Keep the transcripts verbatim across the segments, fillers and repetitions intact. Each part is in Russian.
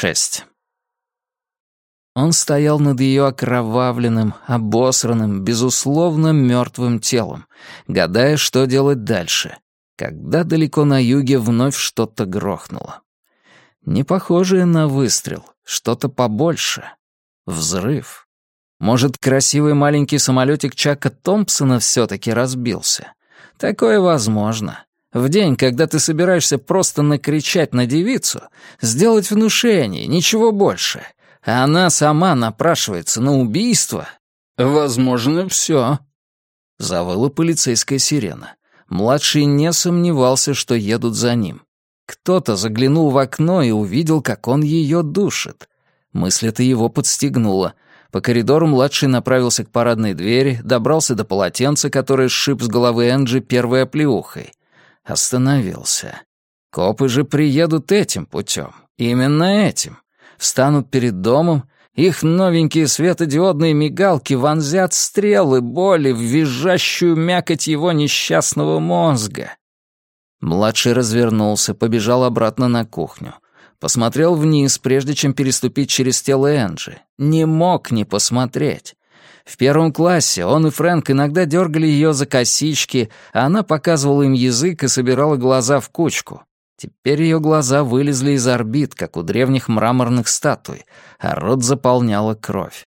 шесть. Он стоял над ее окровавленным, обосранным, безусловно мертвым телом, гадая, что делать дальше, когда далеко на юге вновь что-то грохнуло. Не похожее на выстрел, что-то побольше. Взрыв. Может, красивый маленький самолетик Чака Томпсона все-таки разбился? Такое возможно. В день, когда ты собираешься просто накричать на девицу, сделать внушение, ничего больше, а она сама напрашивается на убийство, возможно, все. Завыла полицейская сирена. Младший не сомневался, что едут за ним. Кто-то заглянул в окно и увидел, как он ее душит. Мысль эта его подстегнула. По коридору младший направился к парадной двери, добрался до полотенца, которое сшиб с головы Энджи первой оплеухой. Остановился. Копы же приедут этим путем. Именно этим. Встанут перед домом, их новенькие светодиодные мигалки вонзят стрелы боли в визжащую мякоть его несчастного мозга. Младший развернулся, побежал обратно на кухню. Посмотрел вниз, прежде чем переступить через тело Энджи. Не мог не посмотреть. В первом классе он и Фрэнк иногда дергали ее за косички, а она показывала им язык и собирала глаза в кучку. Теперь ее глаза вылезли из орбит, как у древних мраморных статуй, а рот заполняла кровь.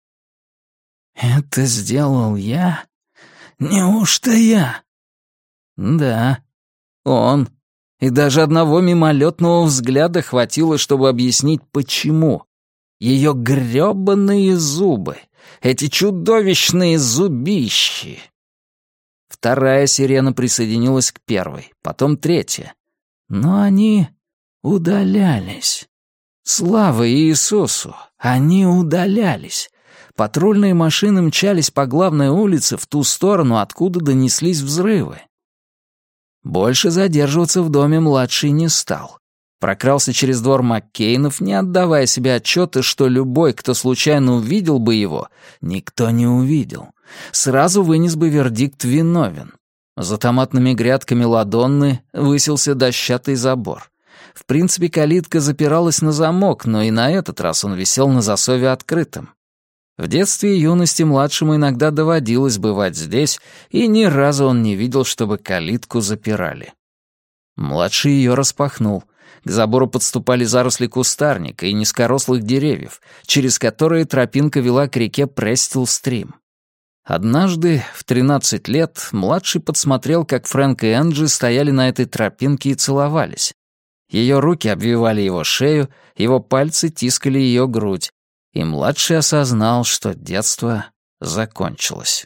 «Это сделал я? Неужто я?» «Да, он». И даже одного мимолетного взгляда хватило, чтобы объяснить, почему. Ее грёбаные зубы, эти чудовищные зубищи. Вторая сирена присоединилась к первой, потом третья. Но они удалялись. Слава Иисусу, они удалялись. Патрульные машины мчались по главной улице в ту сторону, откуда донеслись взрывы. Больше задерживаться в доме младший не стал. Прокрался через двор Маккейнов, не отдавая себе отчета, что любой, кто случайно увидел бы его, никто не увидел. Сразу вынес бы вердикт «виновен». За томатными грядками ладонны высился дощатый забор. В принципе, калитка запиралась на замок, но и на этот раз он висел на засове открытым. В детстве и юности младшему иногда доводилось бывать здесь, и ни разу он не видел, чтобы калитку запирали. Младший ее распахнул. К забору подступали заросли кустарника и низкорослых деревьев, через которые тропинка вела к реке Престил-стрим. Однажды, в тринадцать лет, младший подсмотрел, как Фрэнк и Энджи стояли на этой тропинке и целовались. Ее руки обвивали его шею, его пальцы тискали ее грудь, и младший осознал, что детство закончилось.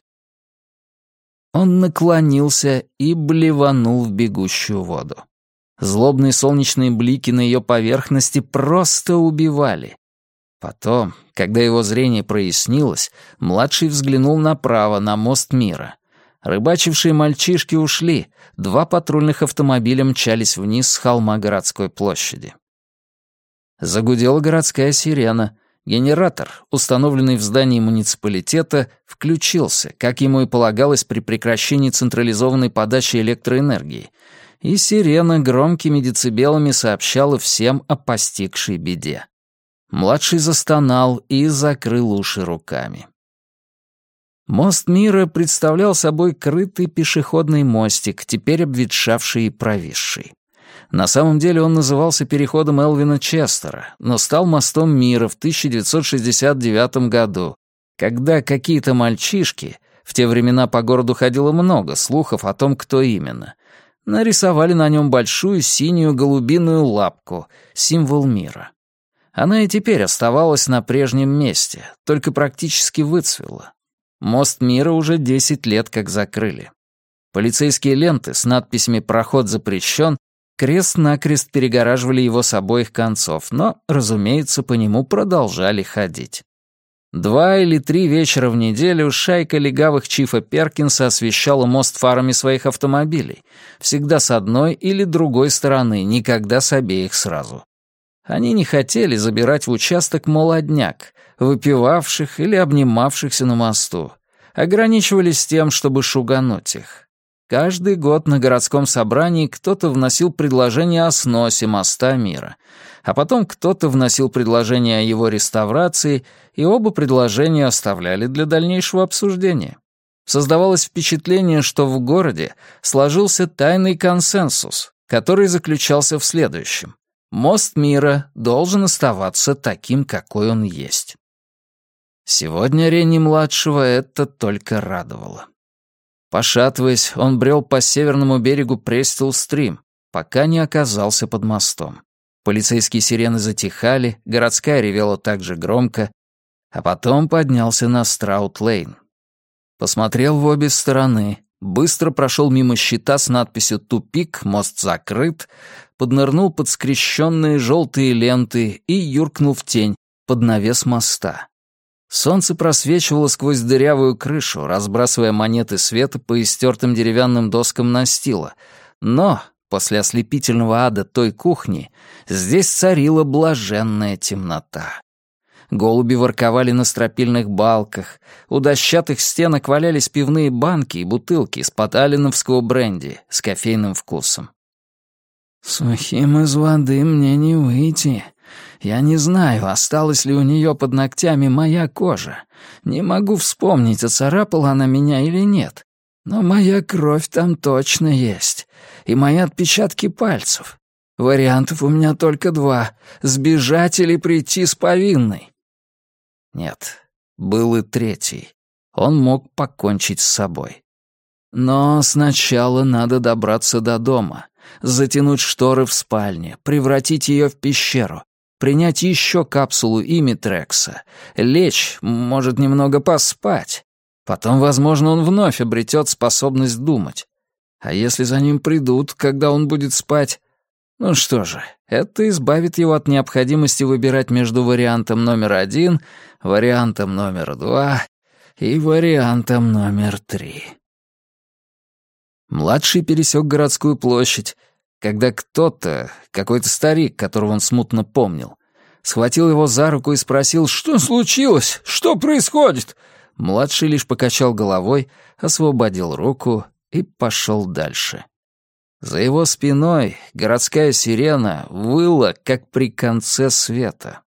Он наклонился и блеванул в бегущую воду. Злобные солнечные блики на ее поверхности просто убивали. Потом, когда его зрение прояснилось, младший взглянул направо, на мост мира. Рыбачившие мальчишки ушли, два патрульных автомобиля мчались вниз с холма городской площади. Загудела городская сирена. Генератор, установленный в здании муниципалитета, включился, как ему и полагалось при прекращении централизованной подачи электроэнергии, и сирена громкими децибелами сообщала всем о постигшей беде. Младший застонал и закрыл уши руками. Мост мира представлял собой крытый пешеходный мостик, теперь обветшавший и провисший. На самом деле он назывался переходом Элвина Честера, но стал мостом мира в тысяча девятьсот шестьдесят девятом году, когда какие-то мальчишки, в те времена по городу ходило много слухов о том, кто именно, нарисовали на нем большую синюю голубиную лапку, символ мира. Она и теперь оставалась на прежнем месте, только практически выцвела. Мост мира уже десять лет как закрыли. Полицейские ленты с надписями «Проход запрещен» крест-накрест перегораживали его с обоих концов, но, разумеется, по нему продолжали ходить. Два или три вечера в неделю шайка легавых Чифа Перкинса освещала мост фарами своих автомобилей, всегда с одной или другой стороны, никогда с обеих сразу. Они не хотели забирать в участок молодняк, выпивавших или обнимавшихся на мосту, ограничивались тем, чтобы шугануть их. Каждый год на городском собрании кто-то вносил предложение о сносе моста Мира, а потом кто-то вносил предложение о его реставрации, и оба предложения оставляли для дальнейшего обсуждения. Создавалось впечатление, что в городе сложился тайный консенсус, который заключался в следующем. Мост Мира должен оставаться таким, какой он есть. Сегодня Ренни-младшего это только радовало. Пошатываясь, он брел по северному берегу Престил-стрим, пока не оказался под мостом. Полицейские сирены затихали, городская ревела так же громко, а потом поднялся на Страут-лейн. Посмотрел в обе стороны, быстро прошел мимо щита с надписью «Тупик, мост закрыт», поднырнул под скрещенные желтые ленты и юркнул в тень под навес моста. Солнце просвечивало сквозь дырявую крышу, разбрасывая монеты света по истертым деревянным доскам настила, но после ослепительного ада той кухни здесь царила блаженная темнота. Голуби ворковали на стропильных балках, у дощатых стенок валялись пивные банки и бутылки из-под алленовского бренди с кофейным вкусом. «Сухим из воды мне не выйти. Я не знаю, осталась ли у нее под ногтями моя кожа. Не могу вспомнить, оцарапала она меня или нет. Но моя кровь там точно есть. И мои отпечатки пальцев. Вариантов у меня только два — сбежать или прийти с повинной». Нет, был и третий. Он мог покончить с собой. Но сначала надо добраться до дома, затянуть шторы в спальне, превратить ее в пещеру, принять еще капсулу Имитрекса, лечь, может, немного поспать. Потом, возможно, он вновь обретет способность думать. А если за ним придут, когда он будет спать? Ну что же, это избавит его от необходимости выбирать между вариантом номер один, вариантом номер два и вариантом номер три. Младший пересек городскую площадь, когда кто-то, какой-то старик, которого он смутно помнил, схватил его за руку и спросил: «Что случилось? Что происходит?» Младший лишь покачал головой, освободил руку и пошел дальше. За его спиной городская сирена выла, как при конце света.